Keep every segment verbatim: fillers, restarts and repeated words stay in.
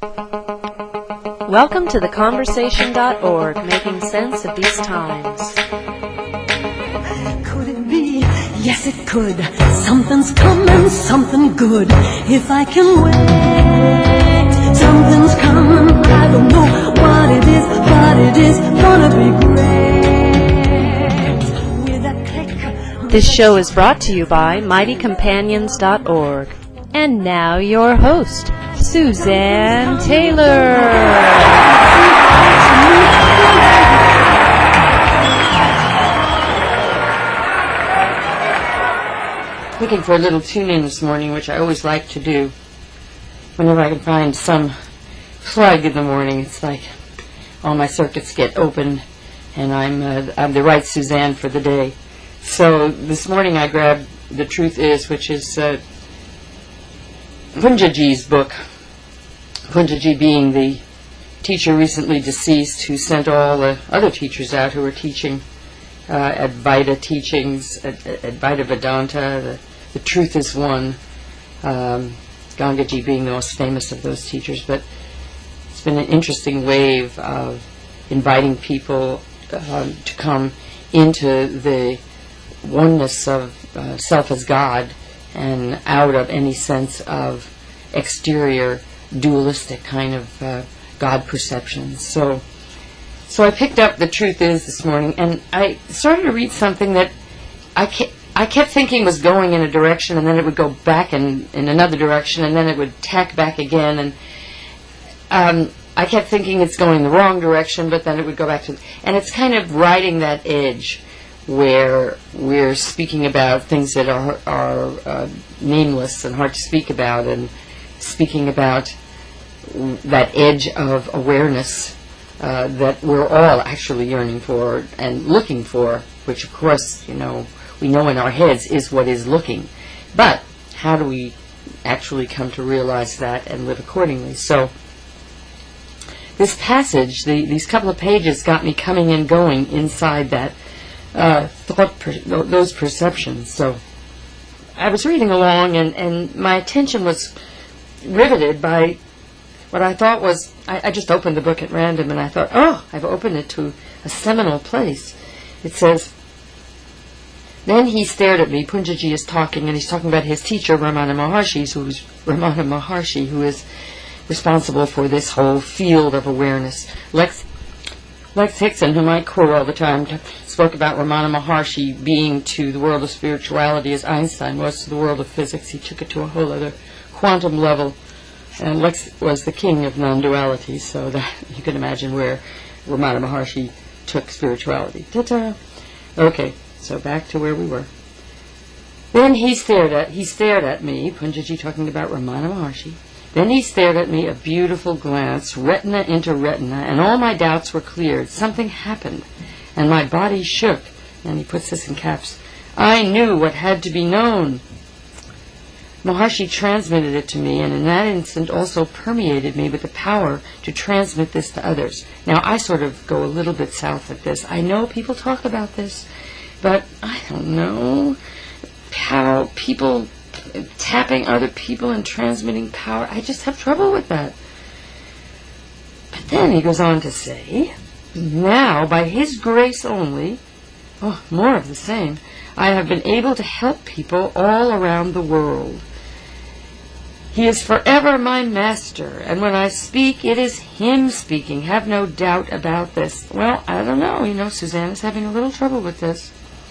Welcome to the conversation dot org, making sense of these times. Could it be? Yes, it could. Something's coming, something good. If I can wait, something's coming. I don't know what it is, but it is gonna be great. With a click. This show is brought to you by mighty companions dot org. And now your host, Suzanne Taylor. Looking for a little tune-in this morning, which I always like to do whenever I can find some plug in the morning. It's like all my circuits get open, and I'm uh, I'm the right Suzanne for the day. So this morning I grabbed The Truth Is, which is uh, Punjaji's book. Punjaji being the teacher recently deceased who sent all the other teachers out who were teaching uh, Advaita teachings, Ad- Advaita Vedanta. The, the Truth is One. Um, Gangaji being the most famous of those teachers. But it's been an interesting wave of inviting people um, to come into the oneness of uh, self as God and out of any sense of exterior dualistic kind of uh, God perceptions. So so I picked up The Truth Is this morning, and I started to read something that I kept, I kept thinking was going in a direction, and then it would go back in, in another direction, and then it would tack back again, and um, I kept thinking it's going the wrong direction, but then it would go back to... And it's kind of riding that edge where we're speaking about things that are, are uh, nameless and hard to speak about, and speaking about that edge of awareness uh, that we're all actually yearning for and looking for, which of course, you know, we know in our heads is what is looking. But how do we actually come to realize that and live accordingly? So this passage, the, these couple of pages got me coming and going inside that uh, thought, per, those perceptions. So I was reading along, and, and my attention was riveted by what I thought was, I, I just opened the book at random, and I thought, oh, I've opened it to a seminal place. It says, then he stared at me. Punjaji is talking, and he's talking about his teacher, Ramana Maharshi, who's Ramana Maharshi, who is responsible for this whole field of awareness. Lex, Lex Hickson, whom I quote all the time, spoke about Ramana Maharshi being to the world of spirituality as Einstein was to the world of physics. He took it to a whole other quantum level. And Lex was the king of non-duality, so that you can imagine where Ramana Maharshi took spirituality. Ta-ta! Okay, so back to where we were. Then he stared at he stared at me, Punjaji talking about Ramana Maharshi. Then he stared at me, a beautiful glance, retina into retina, and all my doubts were cleared. Something happened, and my body shook. And he puts this in caps. I knew what had to be known. Maharshi transmitted it to me, and in that instant also permeated me with the power to transmit this to others. Now, I sort of go a little bit south at this. I know people talk about this, but I don't know how people tapping other people and transmitting power. I just have trouble with that. But then he goes on to say, now, by his grace only, oh, more of the same, I have been able to help people all around the world. He is forever my master, and when I speak, it is him speaking. Have no doubt about this. Well, I don't know. You know, Suzanne is having a little trouble with this.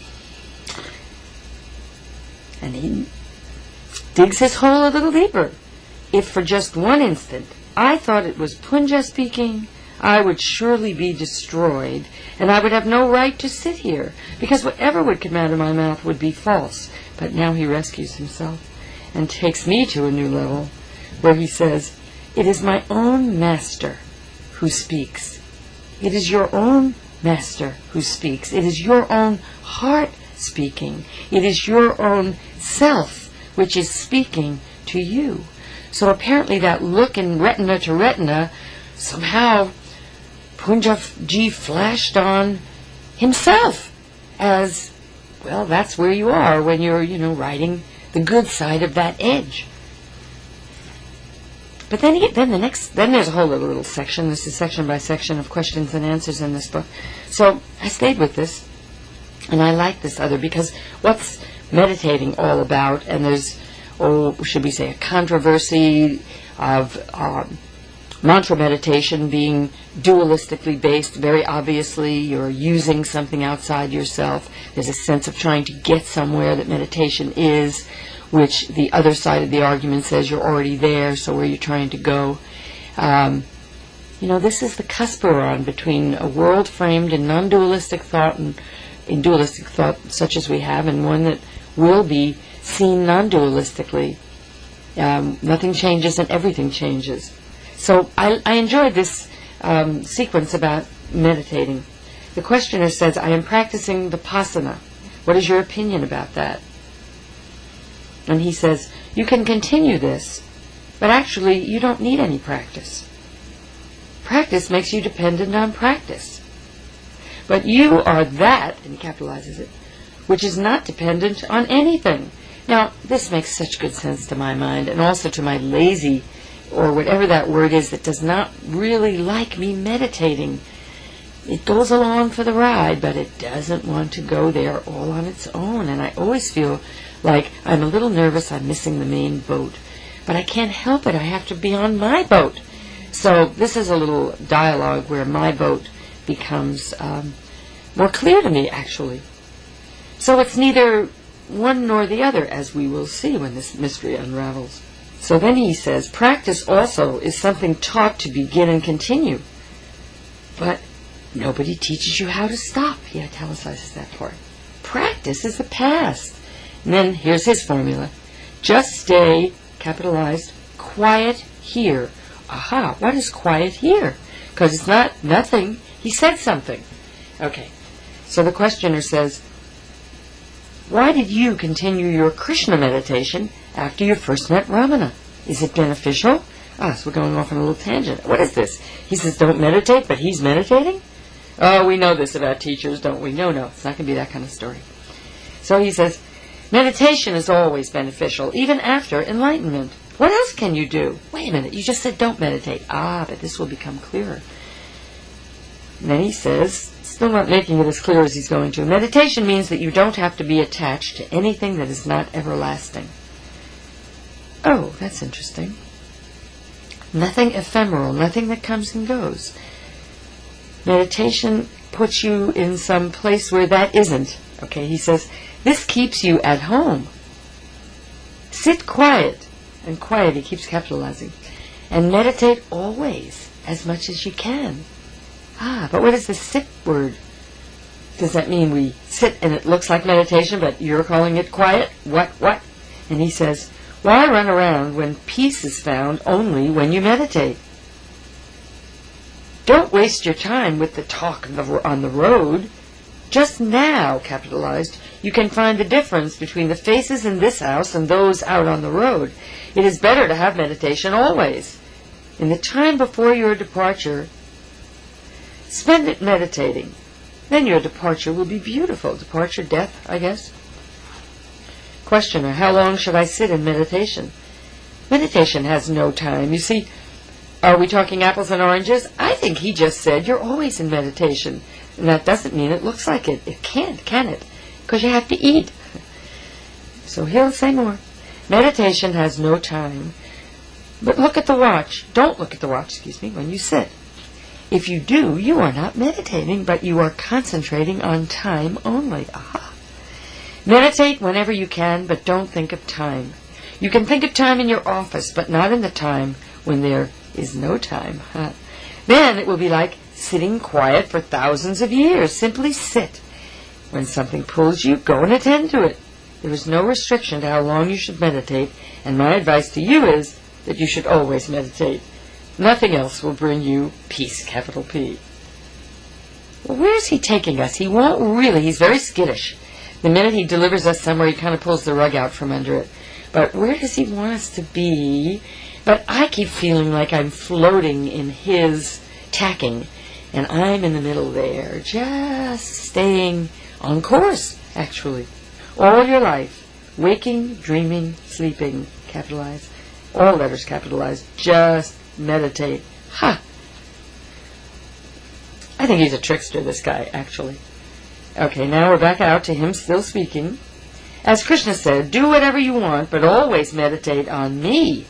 And he digs his hole a little deeper. If for just one instant I thought it was Punja speaking, I would surely be destroyed, and I would have no right to sit here, because whatever would come out of my mouth would be false. But now he rescues himself and takes me to a new level, where he says, it is my own master who speaks. It is your own master who speaks. It is your own heart speaking. It is your own self which is speaking to you. So apparently that look in retina to retina, somehow Punjaji flashed on himself as, well, that's where you are when you're, you know, riding the good side of that edge. But then, he, then the next, then there's a whole little, little section. This is section by section of questions and answers in this book. So I stayed with this, and I like this other because what's meditating all about? And there's, oh, should we say, a controversy of um, mantra meditation being dualistically based. Very obviously, you're using something outside yourself. There's a sense of trying to get somewhere that meditation is, which the other side of the argument says you're already there, so where you're trying to go. Um, you know, this is the cusp we're on between a world framed in non-dualistic thought and in dualistic thought such as we have, and one that will be seen non-dualistically. Um, nothing changes and everything changes. So I, I enjoyed this um, sequence about meditating. The questioner says, I am practicing Vipassana. What is your opinion about that? And he says, you can continue this, but actually you don't need any practice. Practice makes you dependent on practice. But you are that, and he capitalizes it, which is not dependent on anything. Now, this makes such good sense to my mind, and also to my lazy, or whatever that word is, that does not really like me meditating. It goes along for the ride, but it doesn't want to go there all on its own. And I always feel like I'm a little nervous I'm missing the main boat. But I can't help it. I have to be on my boat. So this is a little dialogue where my boat becomes um, more clear to me, actually. So it's neither one nor the other, as we will see when this mystery unravels. So then he says, practice also is something taught to begin and continue. But nobody teaches you how to stop. He italicizes that part. Practice is the past. And then here's his formula. Just stay, capitalized, quiet here. Aha, what is quiet here? Because it's not nothing. He said something. Okay, so the questioner says, why did you continue your Krishna meditation after you first met Ramana? Is it beneficial? Ah, so we're going off on a little tangent. What is this? He says, don't meditate, but he's meditating? Oh, we know this about teachers, don't we? No, no, it's not going to be that kind of story. So he says, meditation is always beneficial, even after enlightenment. What else can you do? Wait a minute, you just said don't meditate. Ah, but this will become clearer. And then he says, still not making it as clear as he's going to, meditation means that you don't have to be attached to anything that is not everlasting. Oh, that's interesting. Nothing ephemeral, nothing that comes and goes. Meditation puts you in some place where that isn't. Okay, he says, this keeps you at home. Sit quiet. And quiet, he keeps capitalizing. And meditate always, as much as you can. Ah, but what is the sit word? Does that mean we sit and it looks like meditation, but you're calling it quiet? What, what? And he says, why run around when peace is found only when you meditate? Don't waste your time with the talk on the road. Just now, capitalized, you can find the difference between the faces in this house and those out on the road. It is better to have meditation always. In the time before your departure, spend it meditating. Then your departure will be beautiful. Departure, death, I guess. Questioner, how long should I sit in meditation? Meditation has no time. You see, are we talking apples and oranges? I think he just said you're always in meditation. And that doesn't mean it looks like it. It can't, can it? Because you have to eat. So he'll say more. Meditation has no time. But look at the watch. Don't look at the watch, excuse me, when you sit. If you do, you are not meditating, but you are concentrating on time only. Aha. Meditate whenever you can, but don't think of time. You can think of time in your office, but not in the time when there is no time. Then it will be like sitting quiet for thousands of years. Simply sit. When something pulls you, go and attend to it. There is no restriction to how long you should meditate, and my advice to you is that you should always meditate. Nothing else will bring you peace, capital P. Well, where is he taking us? He won't really. He's very skittish. The minute he delivers us somewhere, he kind of pulls the rug out from under it. But where does he want us to be? But I keep feeling like I'm floating in his tacking, and I'm in the middle there, just staying on course, actually. All your life, waking, dreaming, sleeping, capitalized, all letters capitalized. Just meditate. Ha! Huh. I think he's a trickster, this guy, actually. Okay, now we're back out to him still speaking. As Krishna said, do whatever you want, but always meditate on me.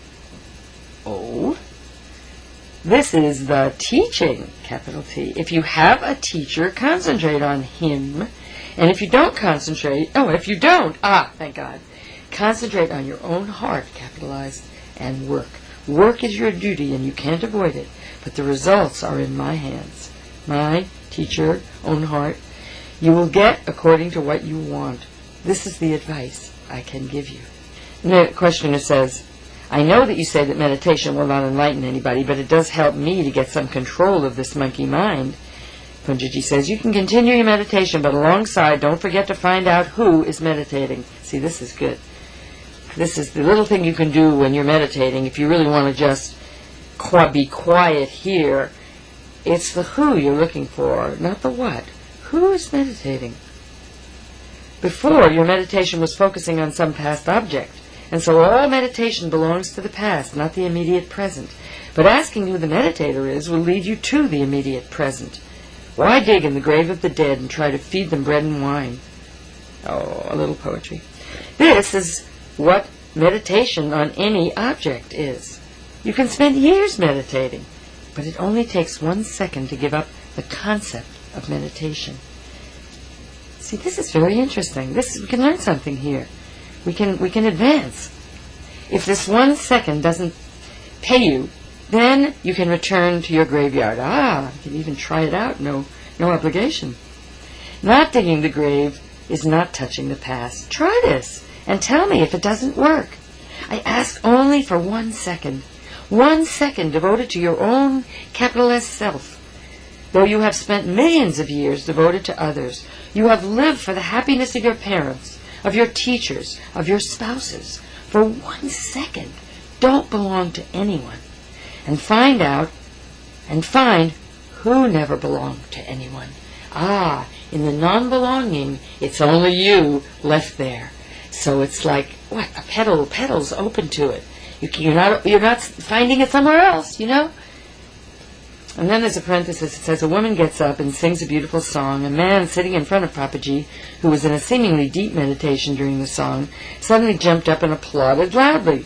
Oh? This is the teaching, capital T. If you have a teacher, concentrate on him. And if you don't concentrate, oh, if you don't, ah, thank God, concentrate on your own heart, capitalized, and work. Work is your duty, and you can't avoid it. But the results are in my hands. My teacher, own heart. You will get according to what you want. This is the advice I can give you. And the questioner says, I know that you say that meditation will not enlighten anybody, but it does help me to get some control of this monkey mind. Punjaji says, you can continue your meditation, but alongside, don't forget to find out who is meditating. See, this is good. This is the little thing you can do when you're meditating. If you really want to just qu- be quiet here, it's the who you're looking for, not the what. Who is meditating? Before, your meditation was focusing on some past object, and so all meditation belongs to the past, not the immediate present. But asking who the meditator is will lead you to the immediate present. Why dig in the grave of the dead and try to feed them bread and wine? Oh, a little poetry. This is what meditation on any object is. You can spend years meditating, but it only takes one second to give up the concept of meditation. See, this is very interesting. This we can learn something here. We can we can advance. If this one second doesn't pay you, then you can return to your graveyard. Ah, you can even try it out. No, no obligation. Not digging the grave is not touching the past. Try this and tell me if it doesn't work. I ask only for one second. One second devoted to your own capital S self. Though you have spent millions of years devoted to others, you have lived for the happiness of your parents, of your teachers, of your spouses. For one second, don't belong to anyone. And find out, and find who never belonged to anyone. Ah, in the non-belonging, it's only you left there. So it's like, what, a petal, petals open to it. You, you're not, you're not finding it somewhere else, you know? And then there's a parenthesis. It says, a woman gets up and sings a beautiful song. A man sitting in front of Papaji, who was in a seemingly deep meditation during the song, suddenly jumped up and applauded loudly.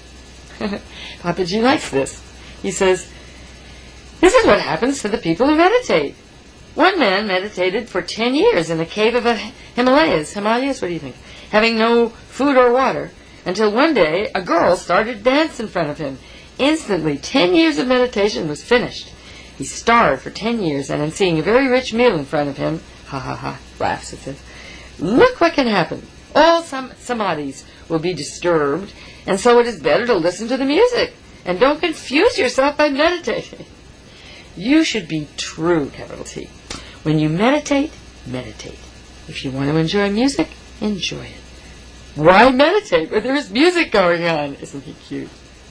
Papaji likes this. He says, this is what happens to the people who meditate. One man meditated for ten years in the cave of the Himalayas. Himalayas, what do you think? Having no food or water, until one day a girl started to dance in front of him. Instantly, ten years of meditation was finished. He starved for ten years, and on seeing a very rich meal in front of him, ha ha ha, laughs and says, look what can happen. All sam- samadhis will be disturbed, and so it is better to listen to the music, and don't confuse yourself by meditating. You should be true, capital T. When you meditate, meditate. If you want to enjoy music, enjoy it. Why meditate when there is music going on? Isn't he cute?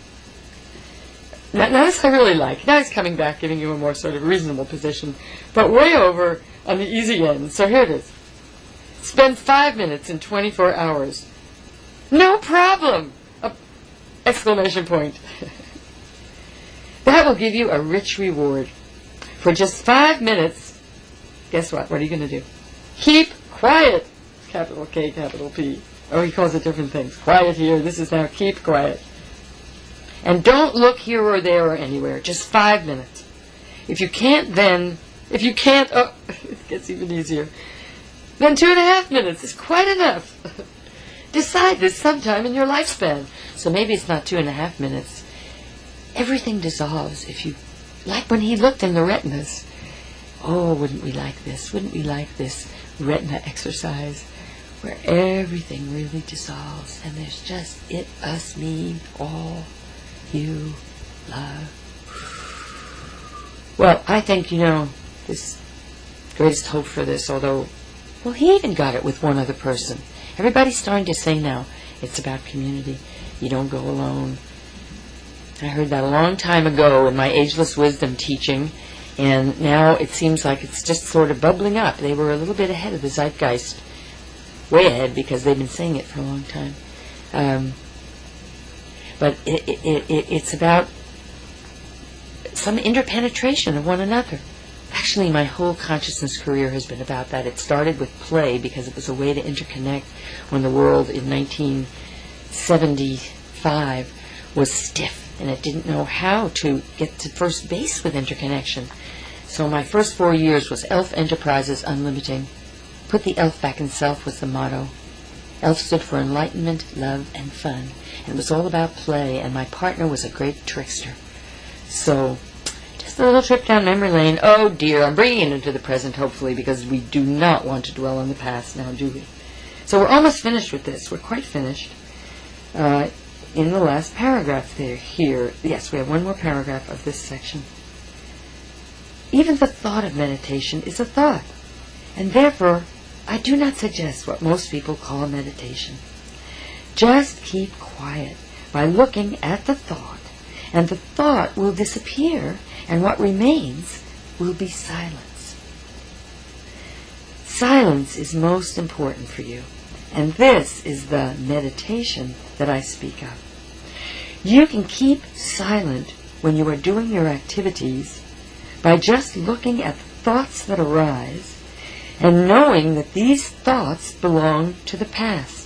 Now, now this I really like. Now he's coming back, giving you a more sort of reasonable position, but way over on the easy end. So here it is. Spend five minutes in twenty-four hours. No problem! Uh, exclamation point. That will give you a rich reward. For just five minutes, guess what? What are you going to do? Keep quiet. Capital K, capital P. Oh, he calls it different things. Quiet here. This is now keep quiet. And don't look here or there or anywhere. Just five minutes. If you can't then, if you can't, oh, it gets even easier. Then two and a half minutes is quite enough. Decide this sometime in your lifespan. So maybe it's not two and a half minutes. Everything dissolves if you, like when he looked in the retinas. Oh, wouldn't we like this? Wouldn't we like this retina exercise where everything really dissolves and there's just it, us, me, all. You love. Well, I think, you know, this greatest hope for this, although, well, he even got it with one other person. Everybody's starting to say now, it's about community. You don't go alone. I heard that a long time ago in my Ageless Wisdom teaching, and now it seems like it's just sort of bubbling up. They were a little bit ahead of the zeitgeist. Way ahead, because they've been saying it for a long time. Um... but it, it, it, it's about some interpenetration of one another. Actually, my whole consciousness career has been about that. It started with play because it was a way to interconnect when the world in nineteen seventy-five was stiff and it didn't know how to get to first base with interconnection. So my first four years was Elf Enterprises Unlimiting. Put the elf back in self was the motto. Elf stood for enlightenment, love, and fun. And it was all about play, and my partner was a great trickster. So, just a little trip down memory lane. Oh dear, I'm bringing it into the present, hopefully, because we do not want to dwell on the past now, do we? So we're almost finished with this. We're quite finished. Uh, in the last paragraph there, here, yes, we have one more paragraph of this section. Even the thought of meditation is a thought, and therefore I do not suggest what most people call meditation. Just keep quiet by looking at the thought, and the thought will disappear, and what remains will be silence. Silence is most important for you, and this is the meditation that I speak of. You can keep silent when you are doing your activities by just looking at the thoughts that arise and knowing that these thoughts belong to the past.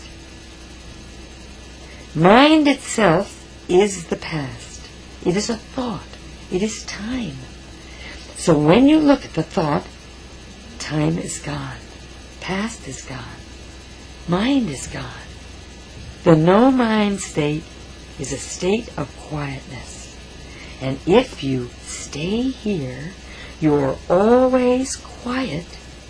Mind itself is the past. It is a thought. It is time. So when you look at the thought, time is gone. Past is gone. Mind is gone. The no-mind state is a state of quietness. And if you stay here, you are always quiet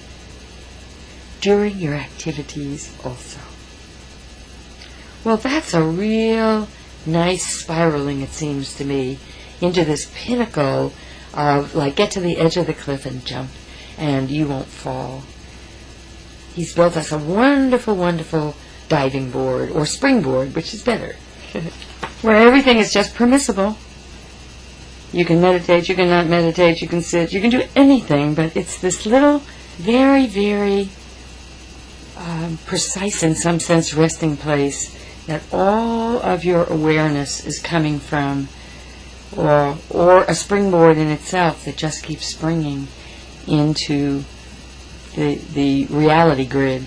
during your activities also. Well, that's a real nice spiraling, it seems to me, into this pinnacle of, like, get to the edge of the cliff and jump, and you won't fall. He's built us a wonderful, wonderful diving board, or springboard, which is better, where everything is just permissible. You can meditate, you can not meditate, you can sit, you can do anything, but it's this little, very, very um, precise, in some sense, resting place that all of your awareness is coming from, or, or a springboard in itself that just keeps springing into the, the reality grid,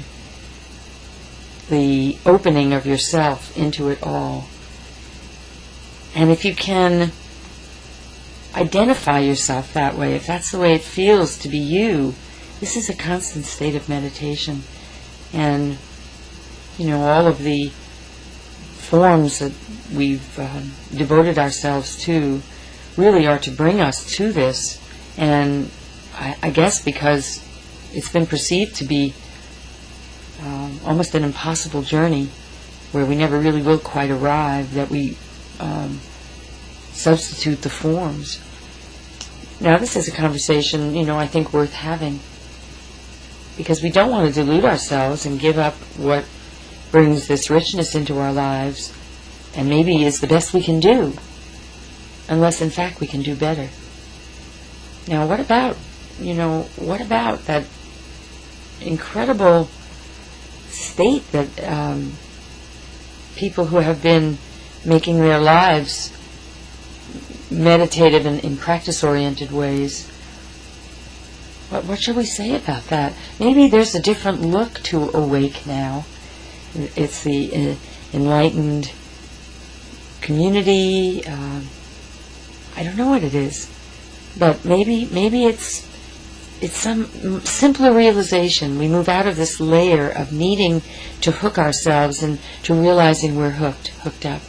the opening of yourself into it all. And if you can identify yourself that way, if that's the way it feels to be you, this is a constant state of meditation. And, you know, all of the forms that we've uh, devoted ourselves to really are to bring us to this. And I, I guess because it's been perceived to be um, almost an impossible journey where we never really will quite arrive, that we um, substitute the forms. Now, this is a conversation, you know, I think worth having, because we don't want to delude ourselves and give up what brings this richness into our lives and maybe is the best we can do, unless in fact we can do better. Now, what about, you know, what about that incredible state that um, people who have been making their lives meditative and in practice-oriented ways, what, what shall we say about that? Maybe there's a different look to awake now. It's the uh, enlightened community. Uh, I don't know what it is, but maybe maybe it's it's some simpler realization. We move out of this layer of needing to hook ourselves and to realizing we're hooked, hooked up.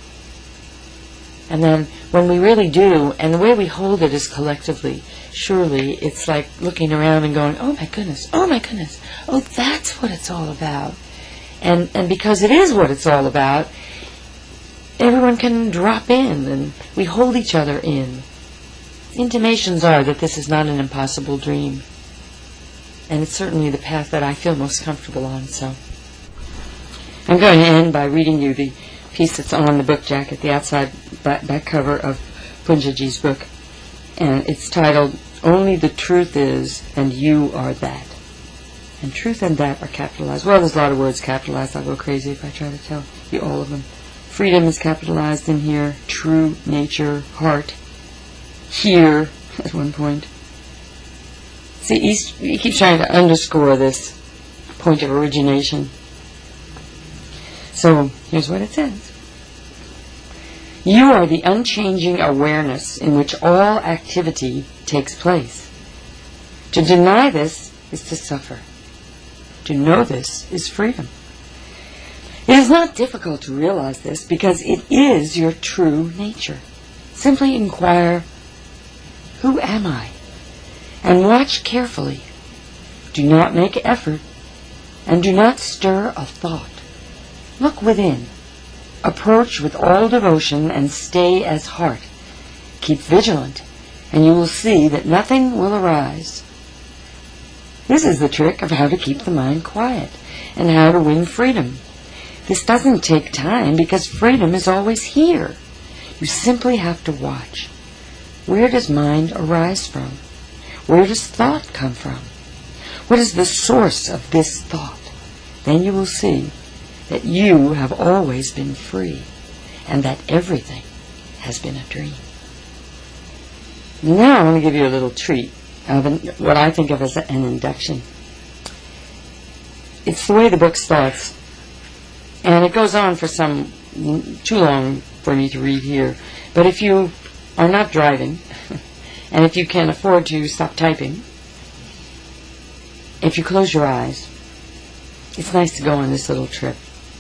And then when we really do, and the way we hold it is collectively, surely it's like looking around and going, oh my goodness, oh my goodness, oh that's what it's all about. And and because it is what it's all about, everyone can drop in and we hold each other in. Intimations are that this is not an impossible dream. And it's certainly the path that I feel most comfortable on. So I'm going to end by reading you the piece that's on the book jacket, the outside back, back cover of Punjaji's book. And it's titled, Only the Truth Is, and You Are That. And truth and that are capitalized. Well, there's a lot of words capitalized. I'll go crazy if I try to tell you all of them. Freedom is capitalized in here. True nature, heart. Here, at one point. See, he's, he keeps trying to underscore this point of origination. So, here's what it says. You are the unchanging awareness in which all activity takes place. To deny this is to suffer. To know this is freedom. It is not difficult to realize this because it is your true nature. Simply inquire, who am I? And watch carefully. Do not make effort, and do not stir a thought. Look within. Approach with all devotion and stay as heart. Keep vigilant, and you will see that nothing will arise. This is the trick of how to keep the mind quiet and how to win freedom. This doesn't take time because freedom is always here. You simply have to watch. Where does mind arise from? Where does thought come from? What is the source of this thought? Then you will see that you have always been free and that everything has been a dream. Now I want to give you a little treat of an, what I think of as an induction. It's the way the book starts, and it goes on for some too long for me to read here. But if you are not driving, and if you can afford to stop typing, if you close your eyes, it's nice to go on this little trip.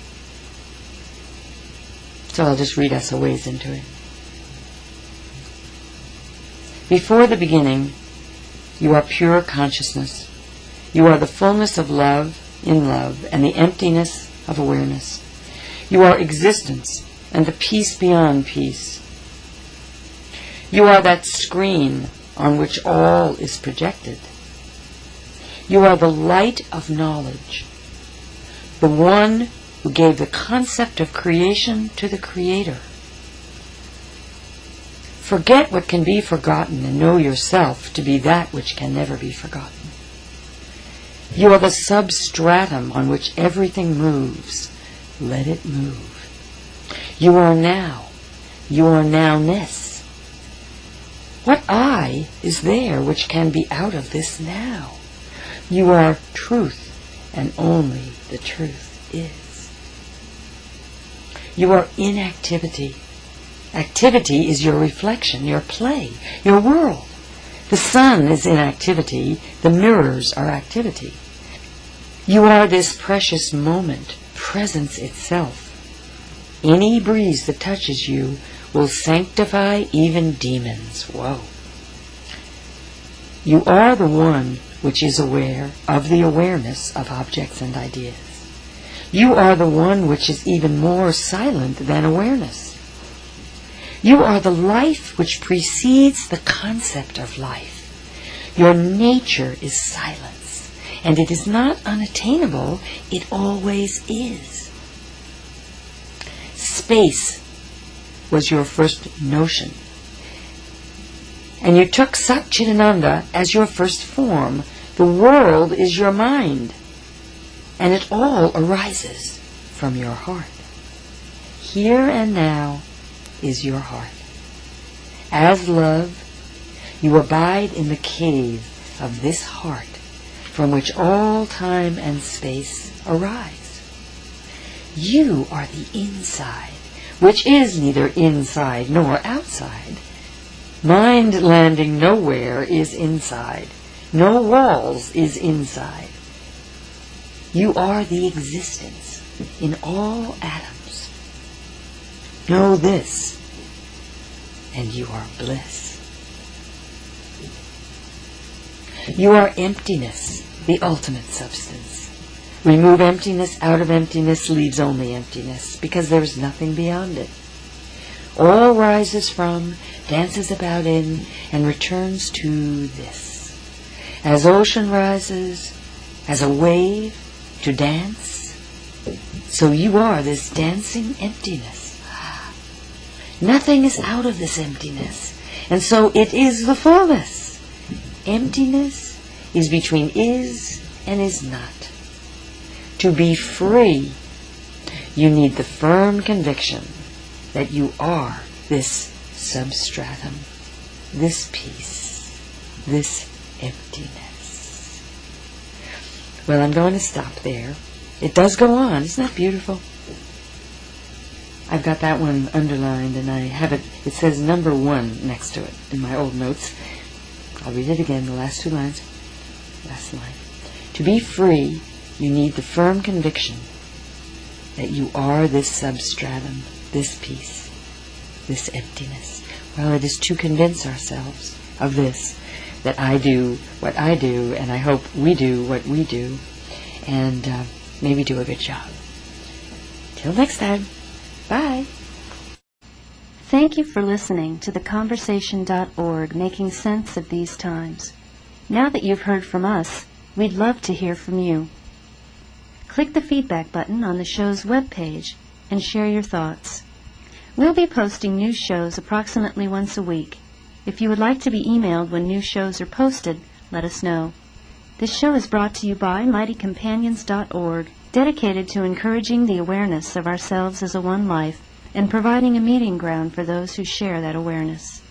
So I'll just read us a ways into it. Before the beginning, you are pure consciousness. You are the fullness of love in love and the emptiness of awareness. You are existence and the peace beyond peace. You are that screen on which all is projected. You are the light of knowledge, the one who gave the concept of creation to the Creator. Forget what can be forgotten and know yourself to be that which can never be forgotten. You are the substratum on which everything moves. Let it move. You are now. You are nowness. What I is there which can be out of this now? You are truth, and only the truth is. You are inactivity. Activity is your reflection, your play, your world. The sun is inactivity, the mirrors are activity. You are this precious moment, presence itself. Any breeze that touches you will sanctify even demons. Whoa. You are the one which is aware of the awareness of objects and ideas. You are the one which is even more silent than awareness. You are the life which precedes the concept of life. Your nature is silence, and it is not unattainable, it always is. Space was your first notion, and you took Sat Chidananda as your first form. The world is your mind, and it all arises from your heart. Here and now is your heart. As love, you abide in the cave of this heart from which all time and space arise. You are the inside, which is neither inside nor outside. Mind landing nowhere is inside. No walls is inside. You are the existence in all atoms. Know this, and you are bliss. You are emptiness, the ultimate substance. Remove emptiness out of emptiness leaves only emptiness, because there is nothing beyond it. All rises from, dances about in, and returns to this. As ocean rises, as a wave, to dance, so you are this dancing emptiness. Nothing is out of this emptiness, and so it is the fullness. Emptiness is between is and is not. To be free, you need the firm conviction that you are this substratum, this peace, this emptiness. Well, I'm going to stop there. It does go on. Isn't that beautiful? I've got that one underlined, and I have it, it says number one next to it in my old notes. I'll read it again, the last two lines. Last line. To be free, you need the firm conviction that you are this substratum, this peace, this emptiness. Well, it is to convince ourselves of this, that I do what I do, and I hope we do what we do, and uh, maybe do a good job. Till next time, bye. Thank you for listening to the conversation dot org, Making Sense of These Times. Now that you've heard from us, we'd love to hear from you. Click the feedback button on the show's webpage and share your thoughts. We'll be posting new shows approximately once a week. If you would like to be emailed when new shows are posted, let us know. This show is brought to you by Mighty Companions dot org, dedicated to encouraging the awareness of ourselves as a one life and providing a meeting ground for those who share that awareness.